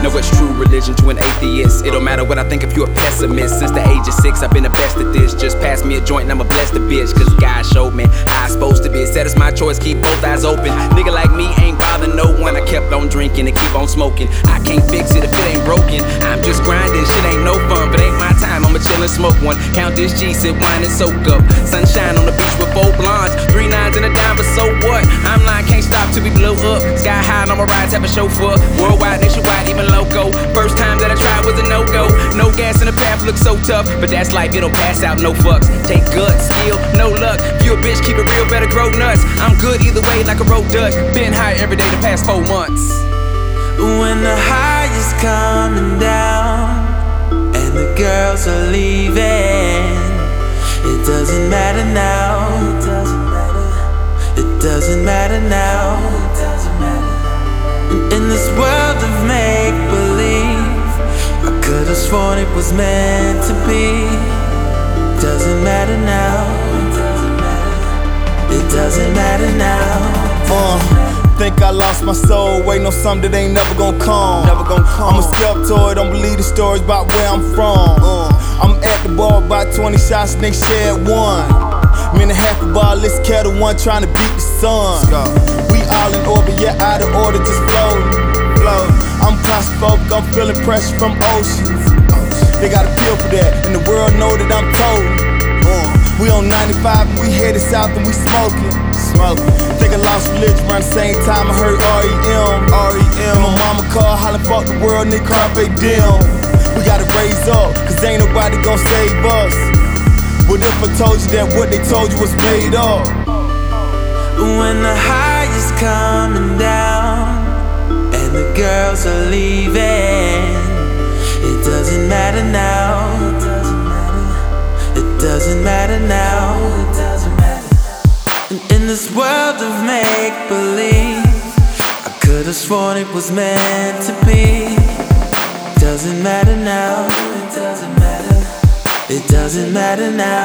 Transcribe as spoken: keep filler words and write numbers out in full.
Know what's true religion to an atheist. It don't matter what I think if you're a pessimist. Since the age of six, I've been the best at this. Just pass me a joint and I'ma bless the bitch. Cause God showed me how I supposed to be. Said it's my choice, keep both eyes open. Nigga like me ain't bother no one. I kept on drinking and keep on smoking. I can't fix it if it ain't broken. I'm just grinding, shit ain't no fun. But ain't my time, I'ma chill and smoke one. Count this G, sip wine and soak up. Sunshine on the beach with four blondes. Three nines and a dime, but so what? I'm lying, can't stop till we blow up. Sky high on my rides, have a chauffeur. Worldwide, nationwide, even loco. First time that I tried was a no-go. No gas in the path, look so tough. But that's life, you don't pass out, no fucks. Take guts, skill, no luck. If you a bitch, keep it real, better grow nuts. I'm good either way, like a road Dutch. Been high every day the past four months. When the high is coming down and the girls are leaving, it doesn't matter now. It doesn't matter. It doesn't matter now. It doesn't matter. In this world of make-believe, I could've sworn it was meant to be. Doesn't matter now. It doesn't matter. It doesn't matter now. Uh, think I lost my soul, waiting on something that ain't never gonna come. Never gonna come. I'm a skeptoid, don't believe the stories about where I'm from. Uh, I'm at the bar, about twenty shots, and they shared one. Me and a half a bar, let's kettle one, trying to beat the sun. We all in orbit, yeah, out of order, just floating. Float. I'm claustrophobic, I'm feeling pressure from oceans. They got a feel for that, and the world know that I'm told. Uh, we on ninety-five and we headed south and we smoking. Smoking. Think I lost religion around the same time I heard R E M. R E M. My mama called, hollering, fuck the world, nigga, carpe diem. We gotta raise up, cause ain't nobody gon' save us. What if I told you that what they told you was made up? When the high is coming down and the girls are leaving, it doesn't matter now. It doesn't matter. It doesn't matter now. It doesn't matter. And in this world of make-believe, I could've sworn it was meant to be. Doesn't matter now. It doesn't matter. It doesn't matter now.